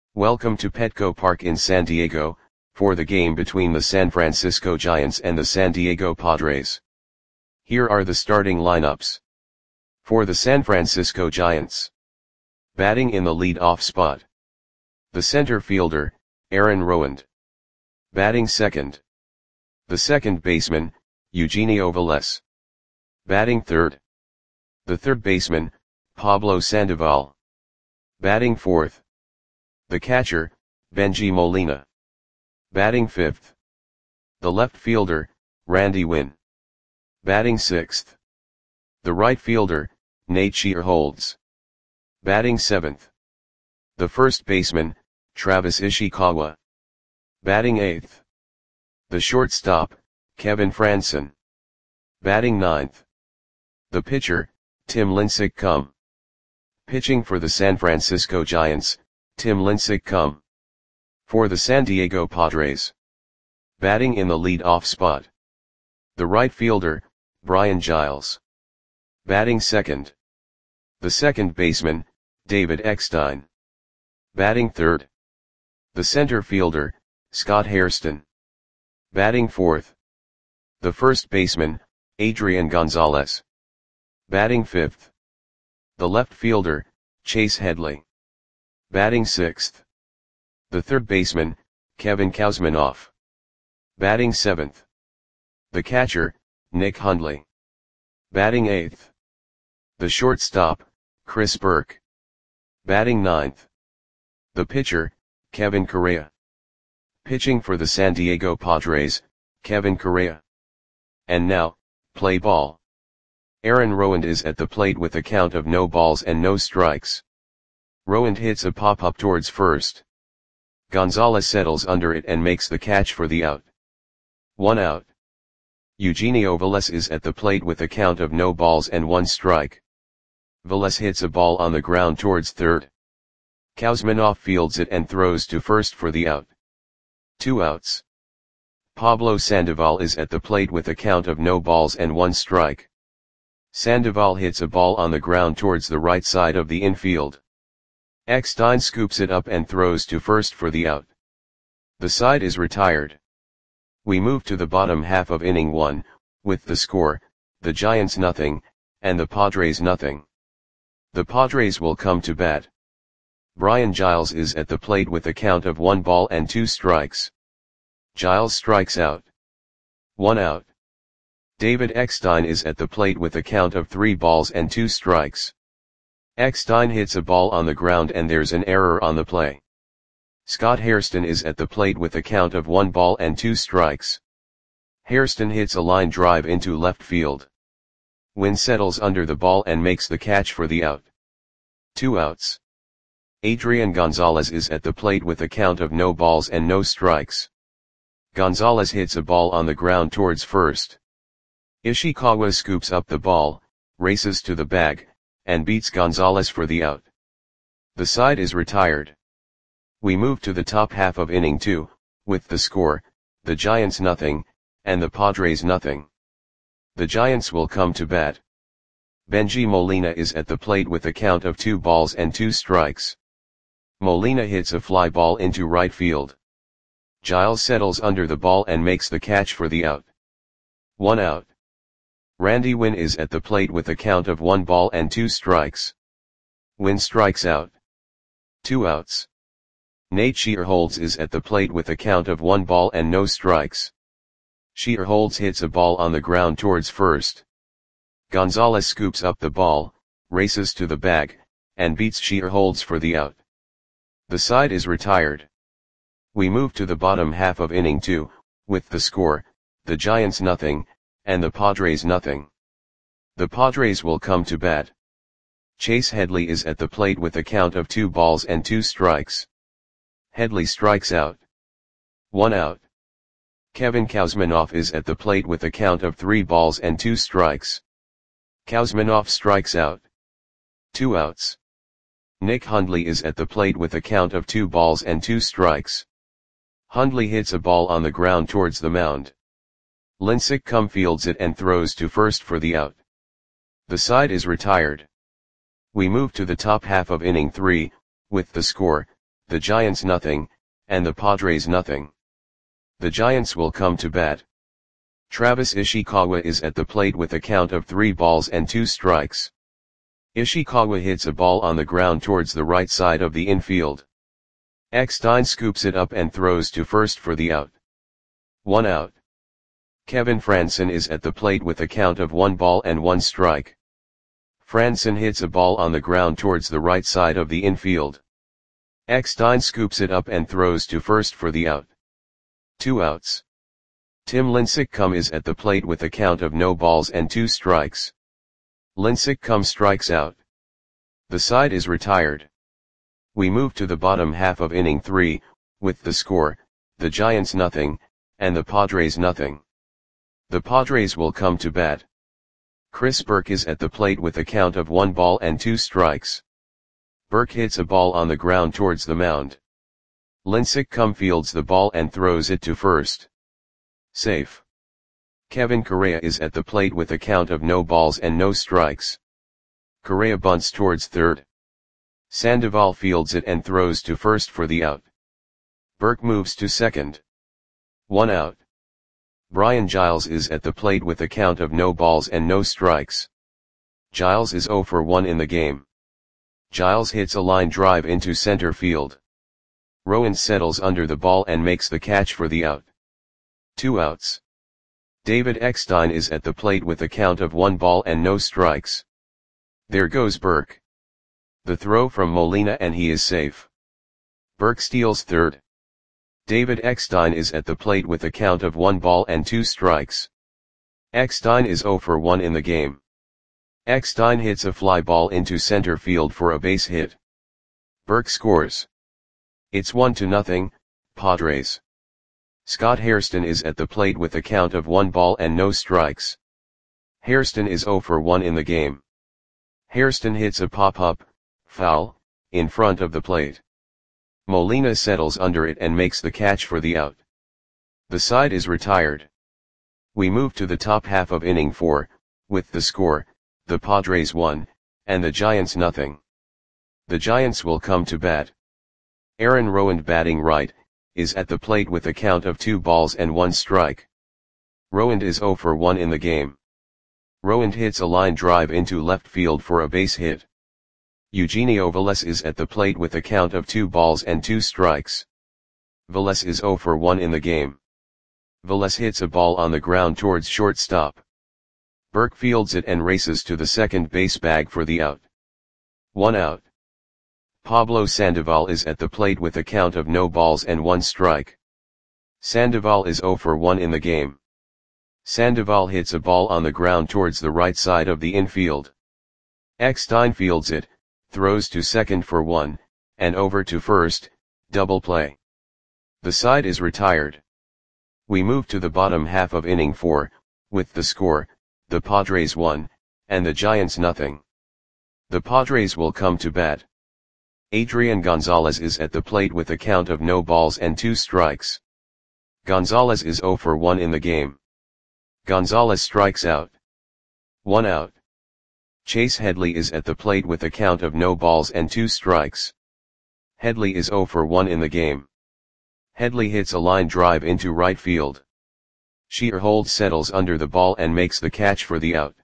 Welcome to Petco Park in San Diego, for the game between the San Francisco Giants and the San Diego Padres. Here are the starting lineups. For the San Francisco Giants. Batting in the lead-off spot. The center fielder, Aaron Rowand. Batting second. The second baseman, Eugenio Velez. Batting third. The third baseman, Pablo Sandoval. Batting fourth. The catcher, Bengie Molina. Batting fifth. The left fielder, Randy Winn. Batting sixth. The right fielder, Nate Shearholtz. Batting seventh. The first baseman, Travis Ishikawa. Batting eighth. The shortstop, Kevin Frandsen. Batting ninth. The pitcher, Tim Lincecum. Pitching for the San Francisco Giants, Tim Lincecum. For the San Diego Padres. Batting in the lead-off spot. The right fielder, Brian Giles. Batting second. The second baseman, David Eckstein. Batting third. The center fielder, Scott Hairston. Batting fourth. The first baseman, Adrian Gonzalez. Batting fifth. The left fielder, Chase Headley. Batting sixth. The third baseman, Kevin Kuzminoff. Batting seventh. The catcher, Nick Hundley. Batting eighth. The shortstop, Chris Burke. Batting ninth. The pitcher, Kevin Correa. Pitching for the San Diego Padres, Kevin Correa. And now, play ball. Aaron Rowand is at the plate with a count of no balls and no strikes. Rowand hits a pop-up towards first. Gonzalez settles under it and makes the catch for the out. 1 out. Eugenio Velez is at the plate with a count of no balls and 1 strike. Velez hits a ball on the ground towards third. Kuzminoff fields it and throws to first for the out. 2 outs. Pablo Sandoval is at the plate with a count of no balls and 1 strike. Sandoval hits a ball on the ground towards the right side of the infield. Eckstein scoops it up and throws to first for the out. The side is retired. We move to the bottom half of inning 1, with the score, the Giants nothing, and the Padres nothing. The Padres will come to bat. Brian Giles is at the plate with a count of 1 ball and 2 strikes. Giles strikes out. 1 out. David Eckstein is at the plate with a count of 3 balls and 2 strikes. Eckstein hits a ball on the ground and there's an error on the play. Scott Hairston is at the plate with a count of 1 ball and 2 strikes. Hairston hits a line drive into left field. Winn settles under the ball and makes the catch for the out. 2 outs. Adrian Gonzalez is at the plate with a count of no balls and no strikes. Gonzalez hits a ball on the ground towards first. Ishikawa scoops up the ball, races to the bag, and beats Gonzalez for the out. The side is retired. We move to the top half of inning 2, with the score, the Giants nothing, and the Padres nothing. The Giants will come to bat. Bengie Molina is at the plate with a count of 2 balls and 2 strikes. Molina hits a fly ball into right field. Giles settles under the ball and makes the catch for the out. 1 out. Randy Winn is at the plate with a count of 1 ball and 2 strikes. Winn strikes out. 2 outs. Nate Shearholtz is at the plate with a count of 1 ball and no strikes. Shearholtz hits a ball on the ground towards first. Gonzalez scoops up the ball, races to the bag, and beats Shearholtz for the out. The side is retired. We move to the bottom half of inning 2, with the score, the Giants nothing, and the Padres nothing. The Padres will come to bat. Chase Headley is at the plate with a count of 2 balls and 2 strikes. Headley strikes out. 1 out. Kevin Kuzminoff is at the plate with a count of 3 balls and 2 strikes. Kuzminoff strikes out. 2 outs. Nick Hundley is at the plate with a count of 2 balls and 2 strikes. Hundley hits a ball on the ground towards the mound. Lincecum fields it and throws to first for the out. The side is retired. We move to the top half of inning 3, with the score, the Giants nothing, and the Padres nothing. The Giants will come to bat. Travis Ishikawa is at the plate with a count of 3 balls and 2 strikes. Ishikawa hits a ball on the ground towards the right side of the infield. Eckstein scoops it up and throws to first for the out. 1 out. Kevin Frandsen is at the plate with a count of 1 ball and 1 strike. Frandsen hits a ball on the ground towards the right side of the infield. Eckstein scoops it up and throws to first for the out. 2 outs. Tim Lincecum is at the plate with a count of no balls and 2 strikes. Lincecum strikes out. The side is retired. We move to the bottom half of inning 3, with the score, the Giants nothing, and the Padres nothing. The Padres will come to bat. Chris Burke is at the plate with a count of 1 ball and 2 strikes. Burke hits a ball on the ground towards the mound. Lincecum fields the ball and throws it to first. Safe. Kevin Correa is at the plate with a count of no balls and no strikes. Correa bunts towards third. Sandoval fields it and throws to first for the out. Burke moves to second. 1 out. Brian Giles is at the plate with a count of no balls and no strikes. Giles is 0 for 1 in the game. Giles hits a line drive into center field. Rowan settles under the ball and makes the catch for the out. 2 outs. David Eckstein is at the plate with a count of 1 ball and no strikes. There goes Burke. The throw from Molina and he is safe. Burke steals third. David Eckstein is at the plate with a count of 1 ball and 2 strikes. Eckstein is 0 for 1 in the game. Eckstein hits a fly ball into center field for a base hit. Burke scores. It's 1-0, Padres. Scott Hairston is at the plate with a count of 1 ball and no strikes. Hairston is 0 for 1 in the game. Hairston hits a pop-up, foul, in front of the plate. Molina settles under it and makes the catch for the out. The side is retired. We move to the top half of inning 4, with the score, the Padres 1, and the Giants nothing. The Giants will come to bat. Aaron Rowand batting right, is at the plate with a count of 2 balls and 1 strike. Rowand is 0 for 1 in the game. Rowand hits a line drive into left field for a base hit. Eugenio Velez is at the plate with a count of 2 balls and 2 strikes. Velez is 0 for 1 in the game. Velez hits a ball on the ground towards shortstop. Burke fields it and races to the second base bag for the out. 1 out. Pablo Sandoval is at the plate with a count of no balls and 1 strike. Sandoval is 0 for 1 in the game. Sandoval hits a ball on the ground towards the right side of the infield. Eckstein fields it, throws to second for 1, and over to first, double play. The side is retired. We move to the bottom half of inning 4, with the score, the Padres 1, and the Giants nothing. The Padres will come to bat. Adrian Gonzalez is at the plate with a count of no balls and 2 strikes. Gonzalez is 0 for 1 in the game. Gonzalez strikes out. 1 out. Chase Headley is at the plate with a count of no balls and 2 strikes. Headley is 0 for 1 in the game. Headley hits a line drive into right field. Shearhold settles under the ball and makes the catch for the out.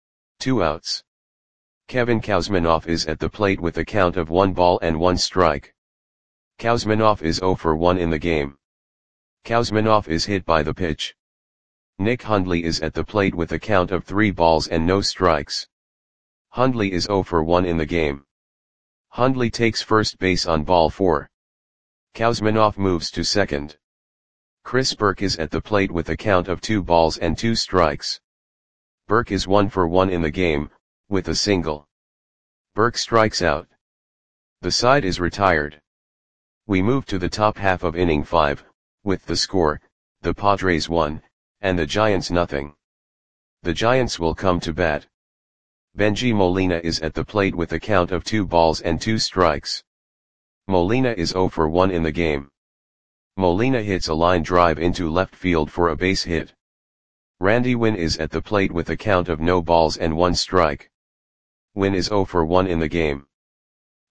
2 outs. Kevin Kouzmanoff is at the plate with a count of 1 ball and 1 strike. Kouzmanoff is 0 for 1 in the game. Kouzmanoff is hit by the pitch. Nick Hundley is at the plate with a count of 3 balls and no strikes. Hundley is 0 for 1 in the game. Hundley takes first base on ball 4. Kouzmanoff moves to second. Chris Burke is at the plate with a count of 2 balls and 2 strikes. Burke is 1 for 1 in the game, with a single. Burke strikes out. The side is retired. We move to the top half of inning 5, with the score, the Padres 1, and the Giants nothing. The Giants will come to bat. Benji Molina is at the plate with a count of 2 balls and 2 strikes. Molina is 0 for 1 in the game. Molina hits a line drive into left field for a base hit. Randy Winn is at the plate with a count of no balls and 1 strike. Winn is 0 for 1 in the game.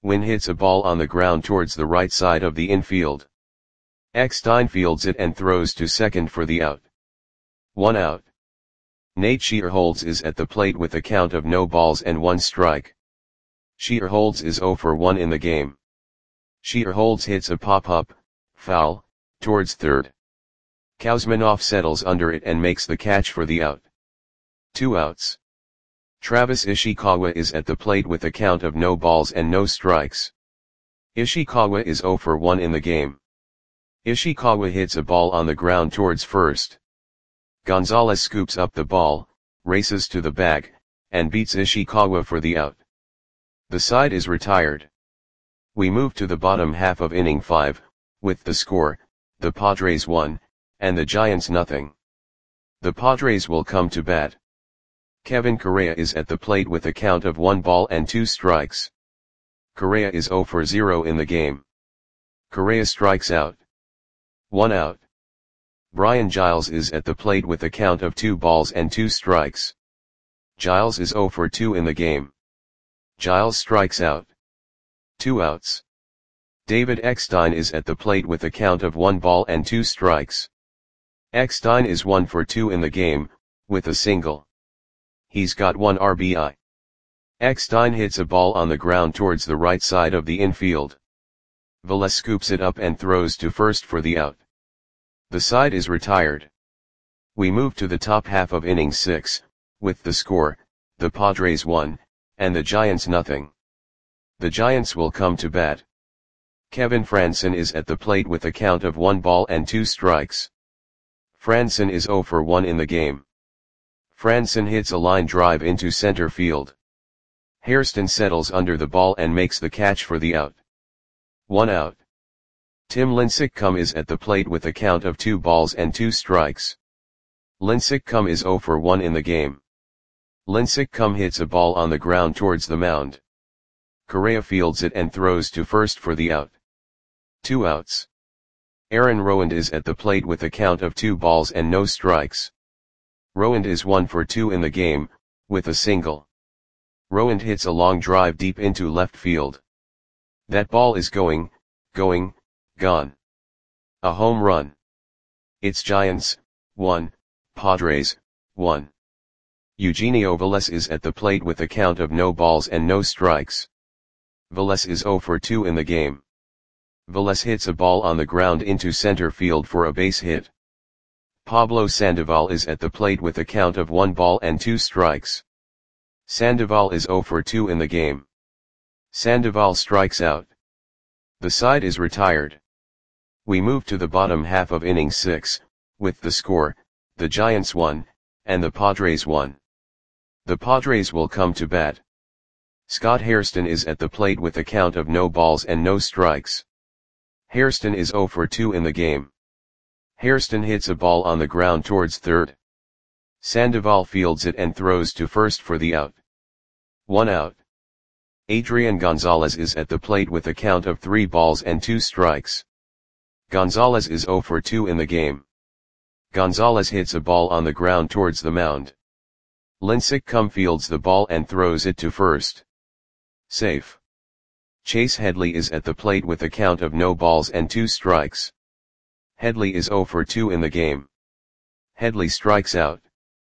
Win hits a ball on the ground towards the right side of the infield. Eckstein fields it and throws to second for the out. 1 out. Nate Scheerholz is at the plate with a count of no balls and 1 strike. Scheerholz is 0 for 1 in the game. Scheerholz hits a pop-up, foul, towards third. Kuzminoff settles under it and makes the catch for the out. 2 outs. Travis Ishikawa is at the plate with a count of no balls and no strikes. Ishikawa is 0 for 1 in the game. Ishikawa hits a ball on the ground towards first. Gonzalez scoops up the ball, races to the bag, and beats Ishikawa for the out. The side is retired. We move to the bottom half of inning 5, with the score, the Padres 1, and the Giants nothing. The Padres will come to bat. Kevin Correa is at the plate with a count of 1 ball and 2 strikes. Correa is 0 for 0 in the game. Correa strikes out. 1 out. Brian Giles is at the plate with a count of 2 balls and 2 strikes. Giles is 0 for 2 in the game. Giles strikes out. 2 outs. David Eckstein is at the plate with a count of 1 ball and 2 strikes. Eckstein is 1 for 2 in the game, with a single. He's got 1 RBI. Eckstein hits a ball on the ground towards the right side of the infield. Velez scoops it up and throws to first for the out. The side is retired. We move to the top half of inning 6, with the score, the Padres 1, and the Giants nothing. The Giants will come to bat. Kevin Frandsen is at the plate with a count of 1 ball and 2 strikes. Frandsen is 0 for 1 in the game. Frandsen hits a line drive into center field. Hairston settles under the ball and makes the catch for the out. 1 out. Tim Lincecum is at the plate with a count of 2 balls and 2 strikes. Lincecum is 0 for 1 in the game. Lincecum hits a ball on the ground towards the mound. Correa fields it and throws to first for the out. 2 outs. Aaron Rowand is at the plate with a count of 2 balls and no strikes. Rowand is 1 for 2 in the game, with a single. Rowand hits a long drive deep into left field. That ball is going, gone. A home run. It's Giants, 1, Padres, 1. Eugenio Velez is at the plate with a count of no balls and no strikes. Velez is 0 for 2 in the game. Velez hits a ball on the ground into center field for a base hit. Pablo Sandoval is at the plate with a count of 1 ball and 2 strikes. Sandoval is 0 for 2 in the game. Sandoval strikes out. The side is retired. We move to the bottom half of inning 6, with the score, the Giants 1, and the Padres 1. The Padres will come to bat. Scott Hairston is at the plate with a count of no balls and no strikes. Hairston is 0 for 2 in the game. Hairston hits a ball on the ground towards third. Sandoval fields it and throws to first for the out. 1 out. Adrian Gonzalez is at the plate with a count of 3 balls and 2 strikes. Gonzalez is 0 for 2 in the game. Gonzalez hits a ball on the ground towards the mound. Lincecum fields the ball and throws it to first. Safe. Chase Headley is at the plate with a count of no balls and 2 strikes. Headley is 0 for 2 in the game. Headley strikes out.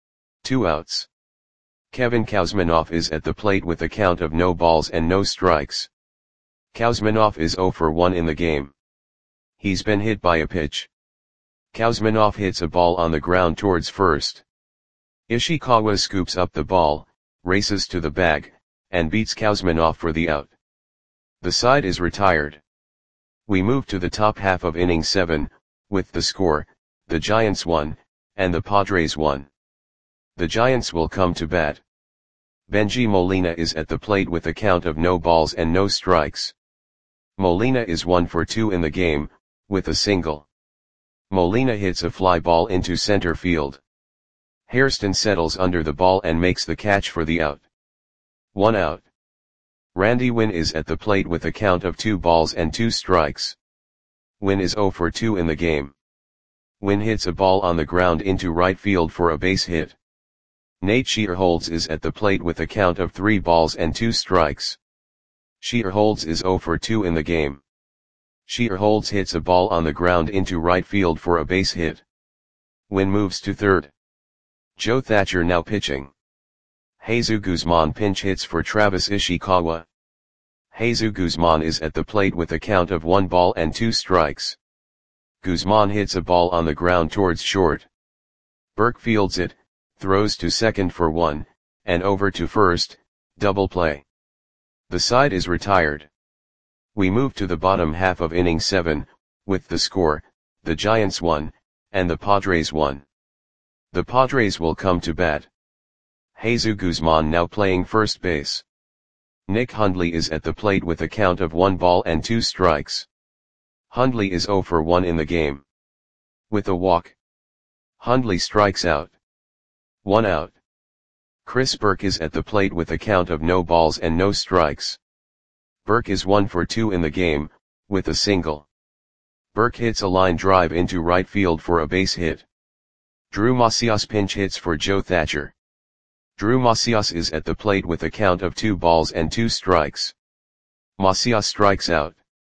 2 outs. Kevin Kuzminoff is at the plate with a count of no balls and no strikes. Kuzminoff is 0 for 1 in the game. He's been hit by a pitch. Kuzminoff hits a ball on the ground towards first. Ishikawa scoops up the ball, races to the bag, and beats Kuzminoff for the out. The side is retired. We move to the top half of inning 7, with the score, the Giants 1, and the Padres 1. The Giants will come to bat. Benji Molina is at the plate with a count of no balls and no strikes. Molina is 1 for 2 in the game, with a single. Molina hits a fly ball into center field. Hairston settles under the ball and makes the catch for the out. 1 out. Randy Winn is at the plate with a count of 2 balls and 2 strikes. Winn is 0 for 2 in the game. Winn hits a ball on the ground into right field for a base hit. Nate Scheerholz is at the plate with a count of 3 balls and 2 strikes. Shearholds is 0 for 2 in the game. Shearholds hits a ball on the ground into right field for a base hit. Win moves to third. Joe Thatcher now pitching. Jesus Guzman pinch hits for Travis Ishikawa. Jesus Guzman is at the plate with a count of 1 ball and 2 strikes. Guzman hits a ball on the ground towards short. Burke fields it, throws to second for 1, and over to first, double play. The side is retired. We move to the bottom half of inning 7, with the score, the Giants 1, and the Padres 1. The Padres will come to bat. Jesus Guzman now playing first base. Nick Hundley is at the plate with a count of 1 ball and 2 strikes. Hundley is 0 for 1 in the game. With a walk, Hundley strikes out. 1 out. Chris Burke is at the plate with a count of no balls and no strikes. Burke is 1 for 2 in the game, with a single. Burke hits a line drive into right field for a base hit. Drew Macias pinch hits for Joe Thatcher. Drew Macias is at the plate with a count of 2 balls and 2 strikes. Macias strikes out.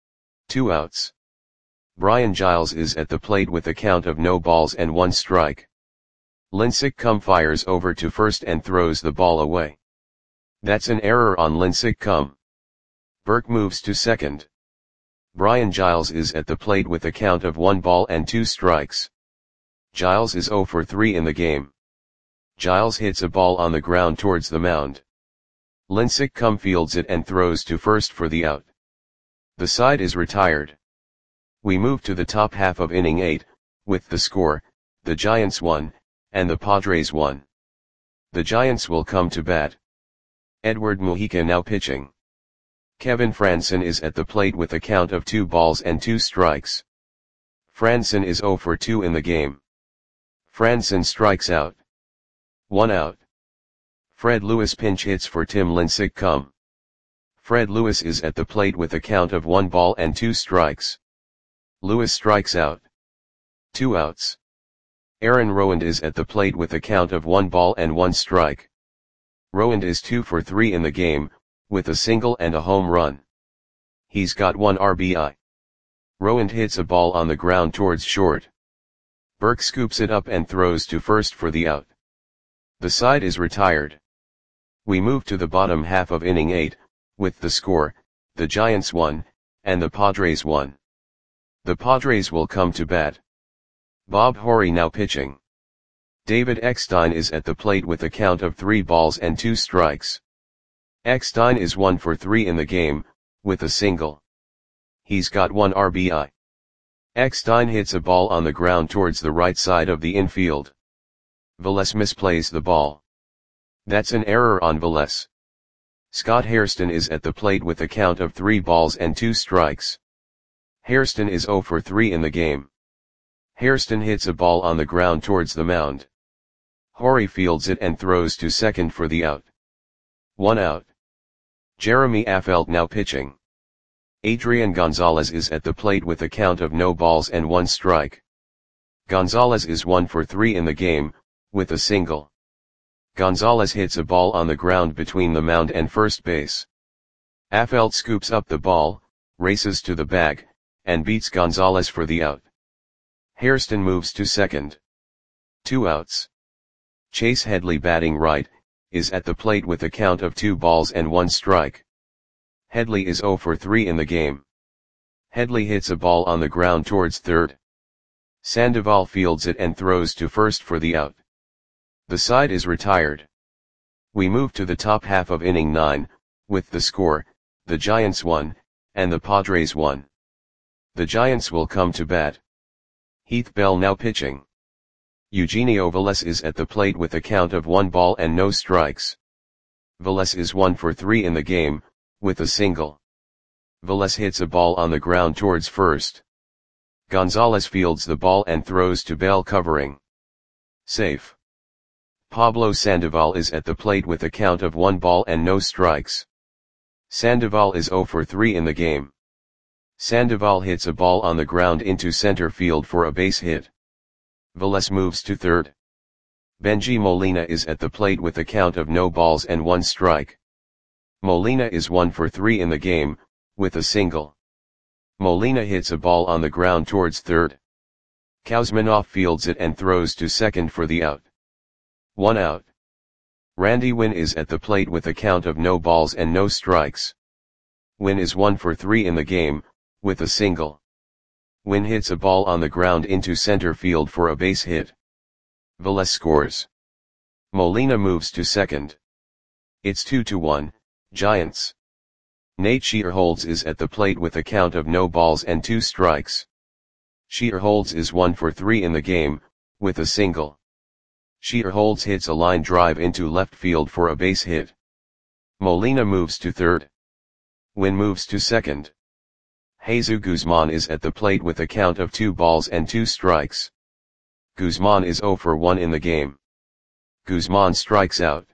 2 outs. Brian Giles is at the plate with a count of no balls and 1 strike. Lincecum fires over to first and throws the ball away. That's an error on Lincecum. Burke moves to second. Brian Giles is at the plate with a count of 1 ball and 2 strikes. Giles is 0 for 3 in the game. Giles hits a ball on the ground towards the mound. Lincecum fields it and throws to first for the out. The side is retired. We move to the top half of inning 8, with the score, the Giants 1, and the Padres 1. The Giants will come to bat. Edward Mujica now pitching. Kevin Frandsen is at the plate with a count of 2 balls and 2 strikes. Frandsen is 0 for 2 in the game. Frandsen strikes out. 1 out. Fred Lewis pinch hits for Tim Lincecum. Fred Lewis is at the plate with a count of 1 ball and 2 strikes. Lewis strikes out. 2 outs. Aaron Rowand is at the plate with a count of 1 ball and 1 strike. Rowand is 2 for 3 in the game, with a single and a home run. He's got 1 RBI. Rowand hits a ball on the ground towards short. Burke scoops it up and throws to first for the out. The side is retired. We move to the bottom half of inning 8, with the score, the Giants 1, and the Padres 1. The Padres will come to bat. Bob Horry now pitching. David Eckstein is at the plate with a count of 3 balls and 2 strikes. Eckstein is 1 for 3 in the game, with a single. He's got 1 RBI. Eckstein hits a ball on the ground towards the right side of the infield. Velez misplays the ball. That's an error on Velez. Scott Hairston is at the plate with a count of 3 balls and 2 strikes. Hairston is 0 for 3 in the game. Hairston hits a ball on the ground towards the mound. Horry fields it and throws to second for the out. 1 out. Jeremy Affeldt now pitching. Adrian Gonzalez is at the plate with a count of no balls and 1 strike. Gonzalez is 1 for 3 in the game, with a single. Gonzalez hits a ball on the ground between the mound and first base. Affeldt scoops up the ball, races to the bag, and beats Gonzalez for the out. Hairston moves to second. 2 outs. Chase Headley batting right, is at the plate with a count of 2 balls and 1 strike. Headley is 0 for 3 in the game. Headley hits a ball on the ground towards third. Sandoval fields it and throws to first for the out. The side is retired. We move to the top half of inning 9, with the score, the Giants 1, and the Padres 1. The Giants will come to bat. Heath Bell now pitching. Eugenio Velez is at the plate with a count of 1 ball and no strikes. Velez is 1 for 3 in the game, with a single. Velez hits a ball on the ground towards first. Gonzalez fields the ball and throws to Bell covering. Safe. Pablo Sandoval is at the plate with a count of 1 ball and no strikes. Sandoval is 0 for 3 in the game. Sandoval hits a ball on the ground into center field for a base hit. Velez moves to third. Benji Molina is at the plate with a count of no balls and 1 strike. Molina is 1 for 3 in the game, with a single. Molina hits a ball on the ground towards third. Kuzminov fields it and throws to second for the out. 1 out. Randy Winn is at the plate with a count of no balls and no strikes. Winn is 1 for 3 in the game, with a single. Winn hits a ball on the ground into center field for a base hit. Velez scores. Molina moves to second. It's 2-1, Giants. Nate Shearholtz is at the plate with a count of no balls and 2 strikes. Shearholtz is 1 for 3 in the game, with a single. Shearholtz hits a line drive into left field for a base hit. Molina moves to third. Winn moves to second. Jesus Guzman is at the plate with a count of 2 balls and 2 strikes. Guzman is 0 for 1 in the game. Guzman strikes out.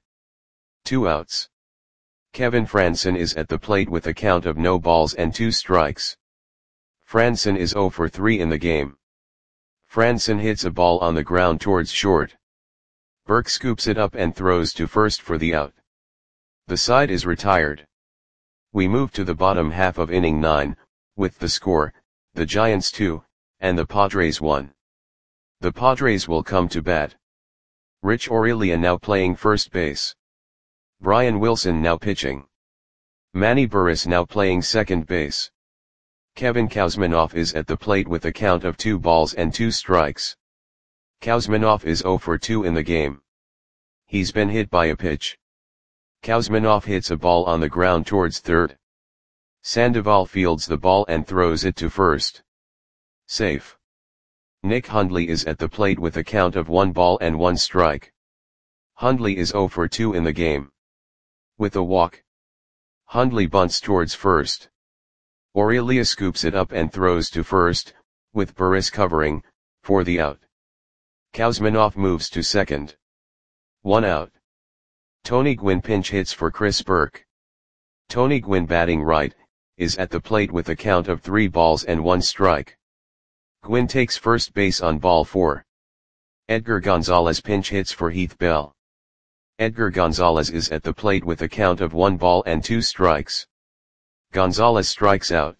2 outs. Kevin Frandsen is at the plate with a count of no balls and 2 strikes. Frandsen is 0 for 3 in the game. Frandsen hits a ball on the ground towards short. Burke scoops it up and throws to first for the out. The side is retired. We move to the bottom half of inning 9, with the score, the Giants 2, and the Padres 1. The Padres will come to bat. Rich Aurelia now playing first base. Brian Wilson now pitching. Manny Burris now playing second base. Kevin Kuzminov is at the plate with a count of 2 balls and 2 strikes. Kuzminov is 0 for 2 in the game. He's been hit by a pitch. Kuzminov hits a ball on the ground towards third. Sandoval fields the ball and throws it to first. Safe. Nick Hundley is at the plate with a count of 1 ball and 1 strike. Hundley is 0 for 2 in the game. With a walk. Hundley bunts towards first. Aurelia scoops it up and throws to first, with Burris covering, for the out. Kuzminov moves to second. 1 out. Tony Gwynn pinch hits for Chris Burke. Tony Gwynn batting right, is at the plate with a count of 3 balls and 1 strike. Gwynn takes first base on ball 4. Edgar Gonzalez pinch hits for Heath Bell. Edgar Gonzalez is at the plate with a count of 1 ball and 2 strikes. Gonzalez strikes out.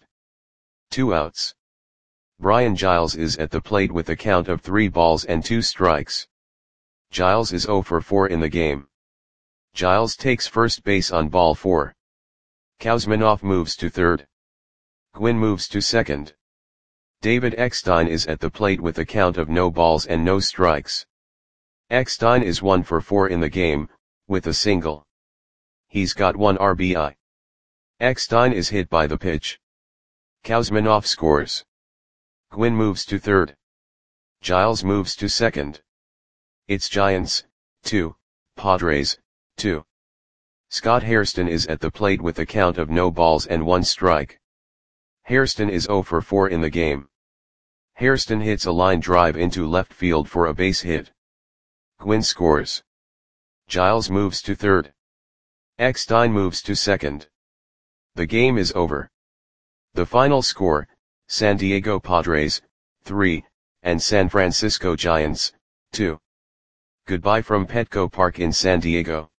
2 outs. Brian Giles is at the plate with a count of 3 balls and 2 strikes. Giles is 0 for 4 in the game. Giles takes first base on ball 4. Kuzminov moves to third. Gwynn moves to second. David Eckstein is at the plate with a count of no balls and no strikes. Eckstein is 1 for 4 in the game, with a single. He's got 1 RBI. Eckstein is hit by the pitch. Kuzminov scores. Gwynn moves to third. Giles moves to second. It's Giants, 2, Padres, 2. Scott Hairston is at the plate with a count of no balls and 1 strike. Hairston is 0 for 4 in the game. Hairston hits a line drive into left field for a base hit. Gwynn scores. Giles moves to third. Eckstein moves to second. The game is over. The final score, San Diego Padres, 3, and San Francisco Giants, 2. Goodbye from Petco Park in San Diego.